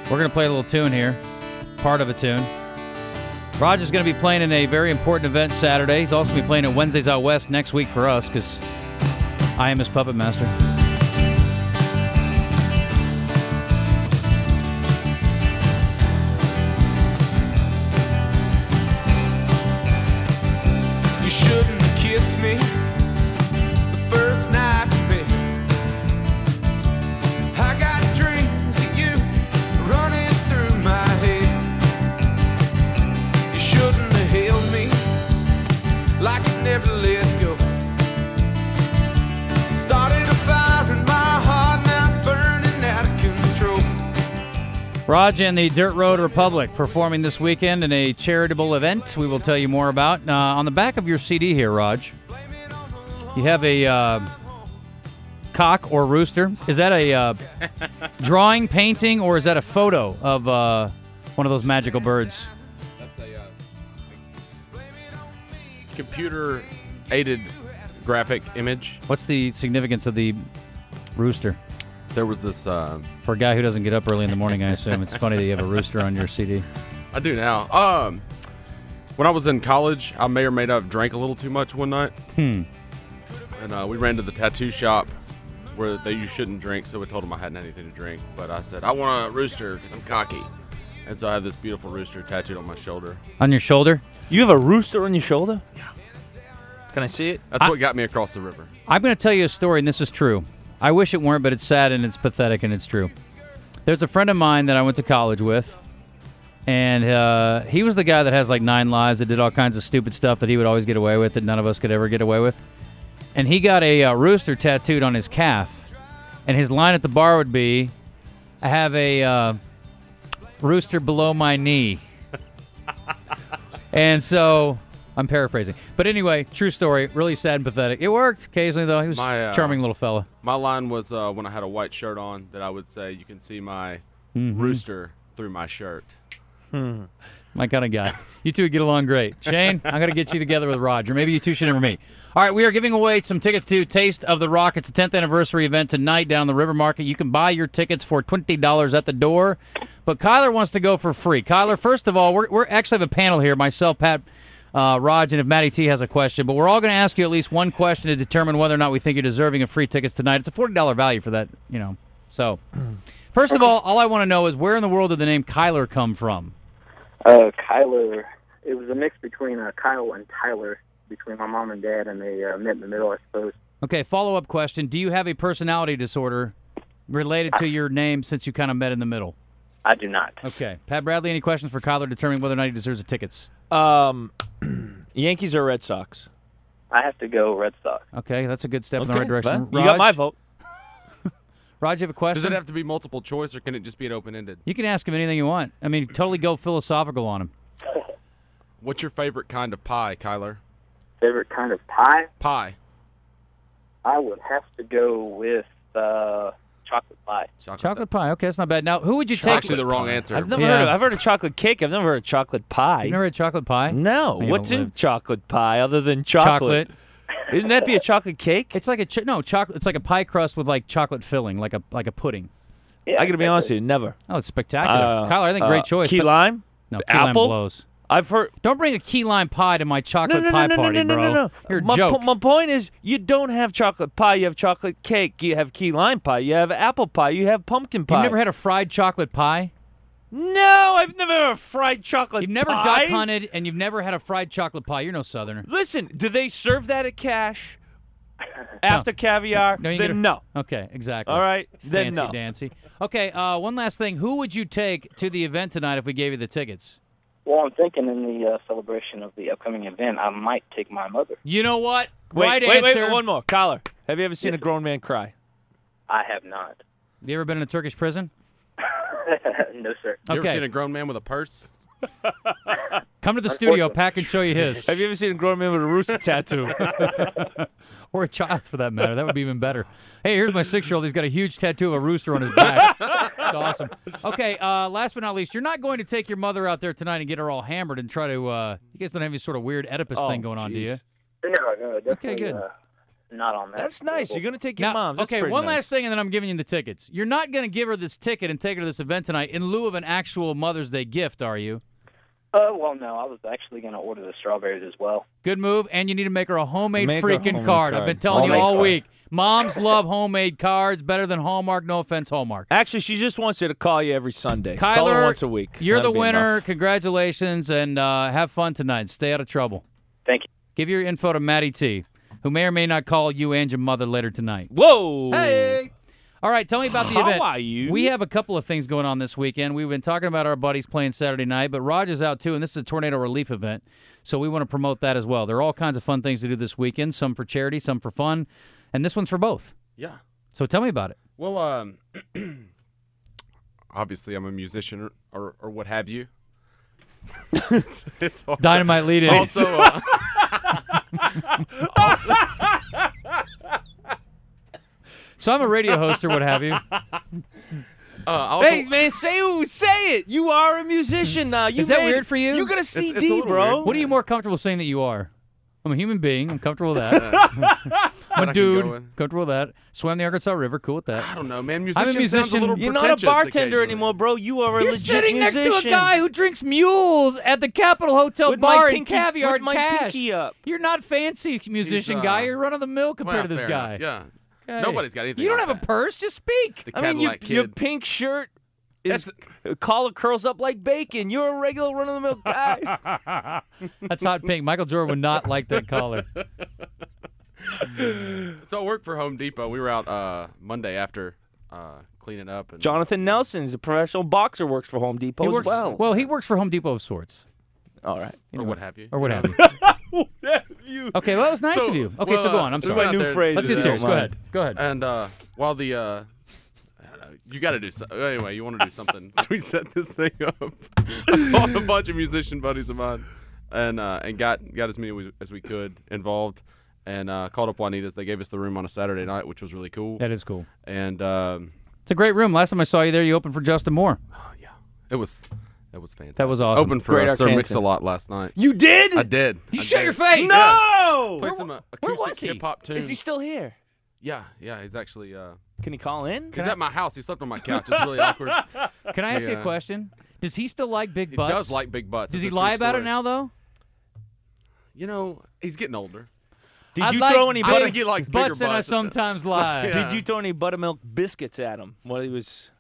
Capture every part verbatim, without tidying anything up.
We're going to play a little tune here, part of a tune. Roger's going to be playing in a very important event Saturday. He's also going to be playing at Wednesdays Out West next week for us because I am his puppet master. You shouldn't have kissed me the first night we met. I got dreams of you running through my head. You shouldn't have held me like you never let go. Started a fire in my heart, now it's burning out of control. Raj and the Dirt Road Republic performing this weekend in a charitable event we will tell you more about. Uh, on the back of your C D here, Raj, you have a uh, cock or rooster. Is that a uh, drawing, painting, or is that a photo of uh, one of those magical birds? That's a uh, computer-aided graphic image. What's the significance of the rooster? There was this... Uh, For a guy who doesn't get up early in the morning, I assume. It's funny that you have a rooster on your C D. I do now. Um, when I was in college, I may or may not have drank a little too much one night. Hmm. And uh, we ran to the tattoo shop where they you shouldn't drink, so we told them I hadn't anything to drink. But I said, I want a rooster because I'm cocky. And so I have this beautiful rooster tattooed on my shoulder. On your shoulder? You have a rooster on your shoulder? Yeah. Can I see it? That's I- what got me across the river. I'm going to tell you a story, and this is true. I wish it weren't, but it's sad and it's pathetic and it's true. There's a friend of mine that I went to college with, and uh, he was the guy that has like nine lives that did all kinds of stupid stuff that he would always get away with that none of us could ever get away with. And he got a uh, rooster tattooed on his calf, and his line at the bar would be, I have a uh, rooster below my knee. And so... I'm paraphrasing. But anyway, true story, really sad and pathetic. It worked occasionally, though. He was My, uh, a charming little fella. My line was uh, when I had a white shirt on that I would say, you can see my Mm-hmm. rooster through my shirt. My kind of guy. You two would get along great. Shane, I'm going to get you together with Roger. Maybe you two should never meet. All right, we are giving away some tickets to Taste of the Rock. It's a tenth anniversary event tonight down the River Market. You can buy your tickets for twenty dollars at the door. But Kyler wants to go for free. Kyler, first of all, we're, we're actually have a panel here. Myself, Pat, Uh, Raj, and if Matty T has a question, but we're all going to ask you at least one question to determine whether or not we think you're deserving of free tickets tonight. It's a forty dollars value for that, you know. So, first of all, all I want to know is where in the world did the name Kyler come from? Uh, Kyler, it was a mix between uh, Kyle and Tyler, between my mom and dad, and they uh, met in the middle, I suppose. Okay, follow-up question. Do you have a personality disorder related to your name since you kind of met in the middle? I do not. Okay. Pat Bradley, any questions for Kyler determining whether or not he deserves the tickets? Um, Yankees or Red Sox? I have to go Red Sox. Okay, that's a good step in the Okay, right direction. fine. You got my vote. Raj, you have a question? Does it have to be multiple choice, or can it just be an open-ended? You can ask him anything you want. I mean, totally go philosophical on him. What's your favorite kind of pie, Kyler? Favorite kind of pie? Pie. I would have to go with uh, chocolate pie. Chocolate, Chocolate pie. Okay, that's not bad. Now, who would you It's take? actually the wrong answer. I've never Yeah. heard of, I've heard of chocolate cake. I've never heard of chocolate pie. You never had chocolate pie? No. You What's haven't in lived. chocolate pie other than chocolate? Chocolate. Isn't that be a chocolate cake? It's like a ch- no chocolate. It's like a pie crust with like chocolate filling, like a like a pudding. Yeah, I got to be honest with you, never. Oh, it's spectacular. Uh, Kyler, I think uh, great choice. Key but- lime? No, key lime apple? blows. I've heard. Don't bring a key lime pie to my chocolate no, no, pie no, no, party, no, no, bro. no, no. You're a my, joke. po- my point is, you don't have chocolate pie. You have chocolate cake. You have key lime pie. You have apple pie. You have pumpkin pie. You've never had a fried chocolate pie? No, I've never had a fried chocolate You've never pie. duck hunted, and you've never had a fried chocolate pie. You're no Southerner. Listen, do they serve that at Cash? After caviar? No, you get then a- no. Okay, exactly. All right, then Fancy no. dancy. Okay, uh, one last thing. Who would you take to the event tonight if we gave you the tickets? Well, I'm thinking in the uh, celebration of the upcoming event, I might take my mother. You know what? Wait, right wait, wait, answer. wait, one more. Collar, have you ever seen a grown man cry? I have not. Have you ever been in a Turkish prison? No, sir. You ever Okay. seen a grown man with a purse? Come to the studio. Pat can show you his. Have you ever seen a grown man with a rooster tattoo? Or a child, for that matter. That would be even better. Hey, here's my six-year-old. He's got a huge tattoo of a rooster on his back. It's awesome. Okay, uh, last but not least, you're not going to take your mother out there tonight and get her all hammered and try to, uh, you guys don't have any sort of weird Oedipus Oh, thing going on, do you? jeez. No, no, definitely. Okay, good. Uh, not on that. That's nice. You're gonna take your Now, mom. That's okay, pretty one nice. last thing, and then I'm giving you the tickets. You're not going to give her this ticket and take her to this event tonight in lieu of an actual Mother's Day gift, are you? Uh, well, no, I was actually going to order the strawberries as well. Good move, and you need to make her a homemade Make her a freaking homemade card. card. I've been telling you Homemade all card. week. Moms love homemade cards better than Hallmark. No offense, Hallmark. Actually, she just wants you to call you every Sunday. Call her Kyler, once a week. You're That'll the be winner. enough. Congratulations, and uh, have fun tonight. Stay out of trouble. Thank you. Give your info to Maddie T, who may or may not call you and your mother later tonight. Whoa. Hey! All right, tell me about the How event. are you? We have a couple of things going on this weekend. We've been talking about our buddies playing Saturday night, but Raj is out too, and this is a tornado relief event, so we want to promote that as well. There are all kinds of fun things to do this weekend, some for charity, some for fun, and this one's for both. Yeah. So tell me about it. Well, um, obviously I'm a musician or, or, or what have you. it's, it's hard. Dynamite lead in. Also, uh, So I'm a radio host or what have you. uh, also, Hey man, say say it. You are a musician now. You Is that made- weird for you? You got a it's a C D, little bro. weird. What are you more comfortable saying that you are? I'm a human being. I'm comfortable with that. that I'm I a can dude. go with. Comfortable with that. Swam the Arkansas River. Cool with that. I don't know, man. I'm a Musician sounds a musician. little You're not a pretentious bartender occasionally. anymore, bro. You are a You're legit sitting next musician. to a guy who drinks mules at the Capitol Hotel With my bar pinky- and caviar with my cash. pinky up. You're not fancy musician He's, uh, guy. You're run of the mill compared Well, to this fair guy. enough. Yeah. Okay. Nobody's got anything You don't like have a that. purse. Just speak. The I mean, your, Cadillac your kid. pink shirt is collar curls up like bacon. You're a regular run of the mill guy. That's hot pink. Michael Jordan would not like that collar. So I worked for Home Depot. We were out uh, Monday after uh, cleaning up. And Jonathan Nelson's a professional boxer, works for Home Depot He as works, well. he works for Home Depot of sorts. All right. or what have you. Or what have you. you. Okay, well, that was nice So, of you. Okay, well, so go uh, on. I'm this is sorry. my new phrase. Let's if get you serious. don't Go mind. ahead. Go ahead. And uh, while the uh, I don't know, you got to do something. Anyway, you want to do something. So we set this thing up. I called a bunch of musician buddies of mine, and uh, and got got as many we- as we could involved, and uh, called up Juanita's. They gave us the room on a Saturday night, which was really cool. That is cool. And um, It's a great room. Last time I saw you there, you opened for Justin Moore. oh, yeah, it was it was fantastic. That was awesome. Opened for Great uh, Sir Arkansas. Mix-a-Lot last night. You did? I did. You I shut did. your face. No! Played some uh, Where acoustic was he? hip hop tunes. Is he still here? Yeah, yeah. He's actually uh, Can he call in? he's at my house. He slept on my couch. It's really awkward. Can I ask you a Yeah. question? Does he still like big He butts? does like big butts. Does It's he a true lie about story. it now, though? You know, he's getting older. Did I'd you like throw any I butter? think he likes bigger Butts and I butts. sometimes lie. Yeah. Did you throw any buttermilk biscuits at him while he was?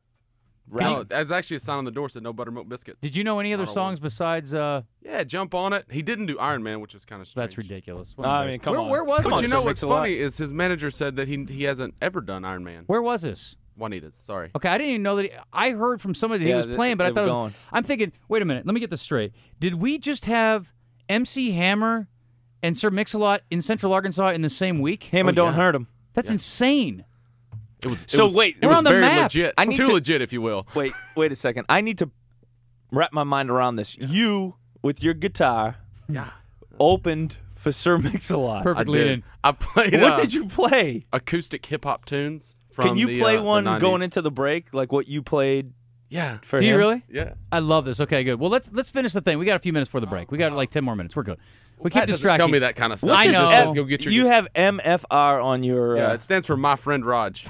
No, Right. that's actually a sign on the door said no buttermilk biscuits. Did you know any other I don't songs besides? Uh, Yeah, jump on it. He didn't do Iron Man, which is kind of strange. that's ridiculous. I mean, come where, on. Where was Come But on, you this? know Sir what's Mix-a-Lot. funny is his manager said that he he hasn't ever done Iron Man. Where was this? Juanita's, sorry. Okay, I didn't even know that. He, I heard from somebody that Yeah, he was they- playing, but they I thought were it was. going. I'm thinking. Wait a minute. Let me get this straight. Did we just have M C Hammer and Sir Mix-a-Lot in Central Arkansas in the same week? Him and Oh, don't yeah. hurt him. That's insane. It was. It So was, wait, it we're was on the very map. legit. I need Too to- legit, if you will. Wait, wait a second. I need to wrap my mind around this. You with your guitar Yeah, opened for Sir Mix-a-Lot. I Perfect lead did. in. I played. What uh, did you play? acoustic hip hop tunes. From Can you the, play uh, the one going nineties. into the break, like what you played Yeah, for Do you him? really? yeah. I love this. Okay, good. Well, let's let's finish the thing. We got a few minutes for the break. We got like ten more minutes. We're good. We keep Pat doesn't distracting. Tell me that kind of stuff. I He just know. says, Go get your. You have M F R on your, yeah, uh, it stands for my friend Raj.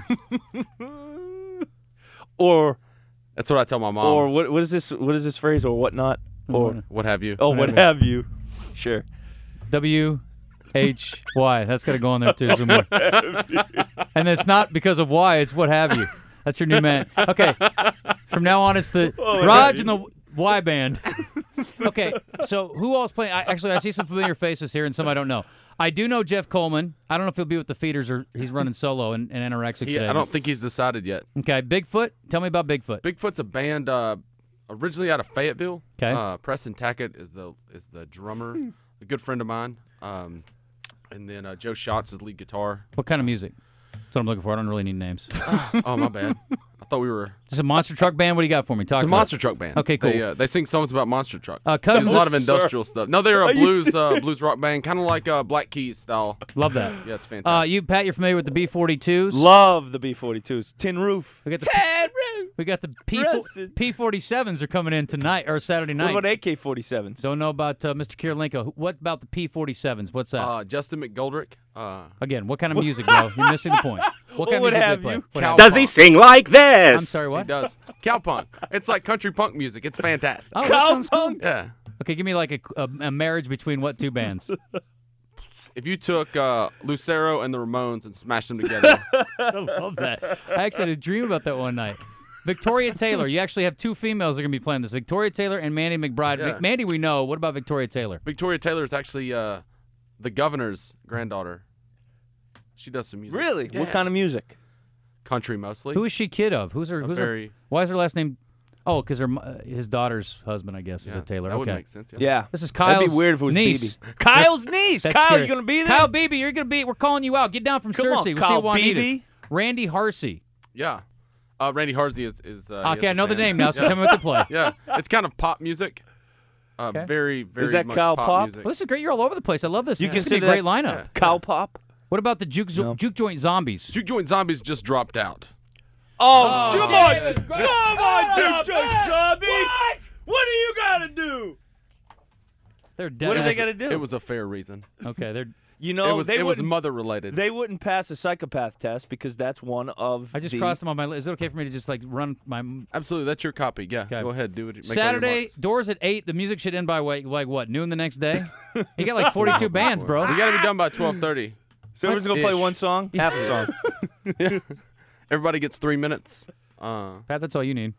or That's what I tell my mom. or what? What is this? What is this phrase or whatnot? Or what have you? oh, what Whatever. have you? Sure. W H Y. That's got to go on there too somewhere. And it's not because of why. It's what have you. That's your new man. Okay. From now on, it's the Raj and the Y band. Okay. So who else playing? I, actually, I see some familiar faces here and some I don't know. I do know Jeff Coleman. I don't know if he'll be with the Feeders or he's running solo in, in Anorexic He- today. I don't think he's decided yet. Okay. Bigfoot. Tell me about Bigfoot. Bigfoot's a band uh, originally out of Fayetteville. 'Kay. Uh, Preston Tackett is the is the drummer, a good friend of mine. Um, and then uh, Joe Schatz is lead guitar. What kind of music? That's what I'm looking for. I don't really need names. Oh my bad. I thought we were. It's a monster truck band. What do you got for me? Talk It's a to us. monster truck band. Okay, They, cool. uh, they sing songs about monster trucks. Uh, Cousins- There's a lot of Sir. industrial stuff. No, they're a Are you blues uh, blues rock band, kind of like uh, Black Keys style. Love that. Yeah, it's Uh, fantastic. you, Pat, you're familiar with the B forty-twos? Love the B forty-twos. Tin roof. We got the Tin roof. We got the P Arrested. P forty-sevens are coming in tonight or Saturday night. What about A K forty-sevens? Don't know about uh, Mister Kirilenko. What about the P forty-sevens? What's that? Uh, Justin McGoldrick. Uh, Again, what kind of music, bro? You're missing the point. What kind would of music have do they play? you? What Cow- have- Does he sing like this? I'm sorry, he what? does. Cowpunk. It's like country punk music. It's fantastic. Oh, that sounds cool. Cowpunk? Yeah. Okay, give me like a, a, a marriage between what two bands? If you took uh, Lucero and the Ramones and smashed them together, I love that. I actually had a dream about that one night. Victoria Taylor. You actually have two females that are going to be playing this. Victoria Taylor and Mandy McBride. Yeah. Vic- Mandy we know. What about Victoria Taylor? Victoria Taylor is actually uh, the governor's granddaughter. She does some music. Really? Yeah. What kind of music? Country mostly. Who is she kid of? Who's her? A Who's very- her? Why is her last name? Oh, because her mo- uh, his daughter's husband, I guess, is Yeah, a Taylor. That would okay. make sense. Yeah. Yeah. This is Kyle's That'd be weird if it was niece. B B. Kyle's niece. That's Kyle, scary. you gonna be there? Kyle Beebe, you're gonna be. We're calling you out. Get down from Come on, Cersei. We'll Kyle see Juanita's. Beebe. Randy Harsey. Yeah. Uh, Randy Harsey is. is uh, he Okay, has I a know the band. name now, so yeah. tell me what to play. Yeah, it's kind of pop music. Uh, Okay. Very, very Is that much Kyle pop, Pop? music. Well, this is great. You're all over the place. I love this. You This is gonna be a consider great that- lineup. Cow pop? What about the juke, No. juke joint zombies? Juke Joint Zombies just dropped out. Oh, Oh, come David, on. great. Come on, Oh, Juke Joint Zombie. What? What do you got to do? They're dead. What do It they was- got to do? It was a fair reason. Okay, they're. you know, it was. they It was wouldn't- mother related. They wouldn't pass a psychopath test because that's one of I just the... crossed them on my list. Is it okay for me to just like run my Absolutely, that's your copy. Yeah, Okay. go ahead, do it. Make all your Saturday marks. doors at eight? The music should end by like, like what noon the next day? You got like forty-two bands, bro. We got to be done by twelve thirty. So everyone's going to play Ish. one song? Half a song. Everybody gets three minutes. Uh, Pat, that's all you need.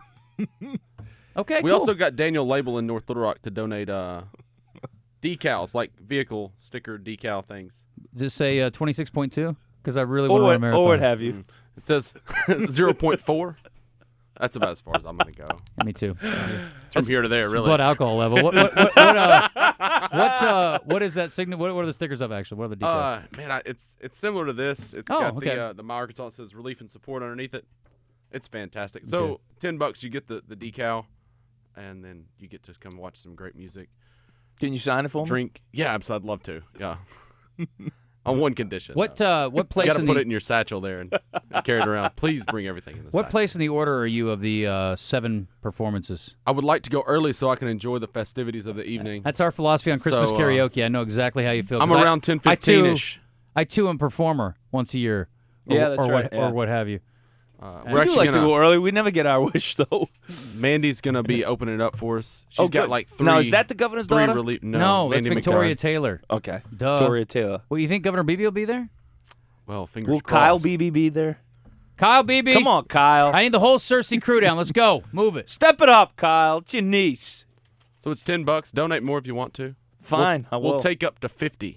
Okay, we cool. also got Daniel Label in North Little Rock to donate uh, decals, like vehicle sticker decal things. just say uh, twenty-six point two because I really Or want to run a what, marathon. or what have you. It says zero point four. That's about as far as I'm going to go. Yeah, me too. It's from here to there, really. Blood alcohol level. What? What? What? What, uh, what, uh, what is that signal? What, what are the stickers of actually? What are the decals? Uh, man, I, it's it's similar to this. It's Oh, got okay. the uh, the My Arkansas says relief and support underneath it. It's fantastic. So Okay. ten bucks, you get the, the decal, and then you get to come watch some great music, Can you sign it for me? drink. Yeah, absolutely, I'd love to. Yeah, on one condition. what? though. Uh, what you place got to in put the it in your satchel there and, and carry it around. Please bring everything in the what satchel. place in the order are you of the uh, seven performances? I would like to go early so I can enjoy the festivities of the evening. That's our philosophy on Christmas So, uh, karaoke. I know exactly how you feel. I'm 'cause I- around ten I too- fifteen ish. I too am a performer once a year. Or, Yeah, that's or right, What, yeah. Or what have you. Uh, I we're We actually like gonna. to go early. We never get our wish, though. Mandy's gonna be opening it up for us. She's Oh, got good. like three. Now, is that the governor's three daughter? relief? No, No, that's Mandy Victoria McBride. Taylor. Okay. Duh. Victoria Taylor. Well, you think Governor Beebe will be there? Well, fingers Will crossed. Kyle Beebe be there? Kyle Beebe. Come on, Kyle. I need the whole Cersei crew down. Let's go. Move it. Step it up, Kyle. It's your niece. So it's ten bucks. Donate more if you want to. Fine, I We'll, will. we'll take up to fifty.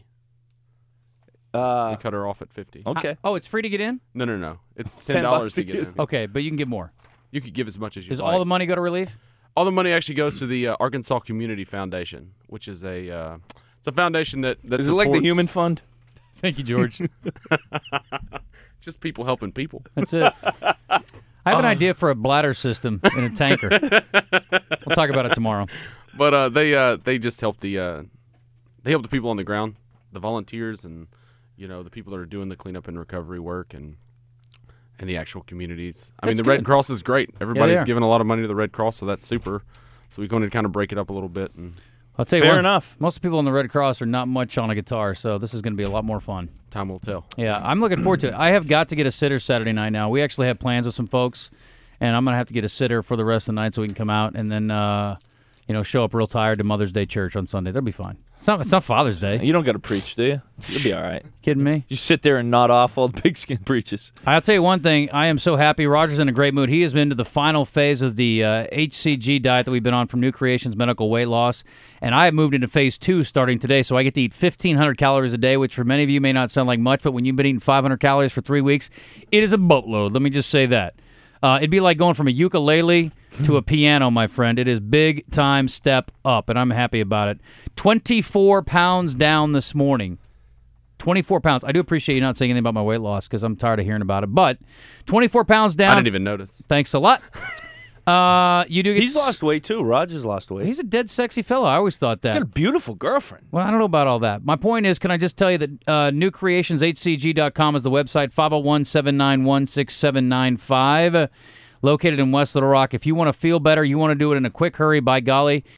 Uh, We cut her off at fifty. okay. I- oh, it's free to get in? No, no, no. It's ten ten dollars bucks to to get get in. Okay, but you can get more. You could give as much as you Does like. all the money go to relief? all the money actually goes to the uh, Arkansas Community Foundation, which is a uh, it's a foundation that that Is it like the supports Human Fund? Thank you, George. just people helping people. That's it. I have an idea for a bladder system in a tanker. We'll talk about it tomorrow. But uh, they uh, they just help the uh, they help the people on the ground, the volunteers, and you know the people that are doing the cleanup and recovery work, and and the actual communities. I mean, That's the Red good. Cross is great. Everybody's are. giving a lot of money to the Red Cross, so that's super. So we're going to kind of break it up a little bit. And I'll tell you Fair what, enough. most people in the Red Cross are not much on a guitar, so this is going to be a lot more fun. time will tell. Yeah, I'm looking forward to it. I have got to get a sitter Saturday night now. We actually have plans with some folks, and I'm going to have to get a sitter for the rest of the night so we can come out and then, uh, you know, show up real tired to Mother's Day church on Sunday. That'll be fine. It's not, it's not Father's Day. You don't got to preach, do you? You'll be all right. Kidding me? You sit there and nod off while the pigskin preaches. I'll tell you one thing. I am so happy. Roger's in a great mood. He has been to the final phase of the uh, H C G diet that we've been on from New Creations Medical Weight Loss, and I have moved into phase two starting today, so I get to eat fifteen hundred calories a day, which for many of you may not sound like much, but when you've been eating five hundred calories for three weeks, it is a boatload. Let me just say that. Uh, it'd be like going from a ukulele to a piano, my friend. It is big time step up, and I'm happy about it. twenty-four pounds down this morning. twenty-four pounds. I do appreciate you not saying anything about my weight loss because I'm tired of hearing about it. But twenty-four pounds down. I didn't even notice. Thanks a lot. Uh, you do get He's lost weight, too. Roger's lost weight. He's a dead sexy fellow. I always thought got a that. beautiful girlfriend. Well, I don't know about all that. My point is, can I just tell you that uh, new creations h c g dot com is the website, five oh one, seven nine one, six seven nine five. Uh, located in West Little Rock. If you want to feel better, you want to do it in a quick hurry, by golly,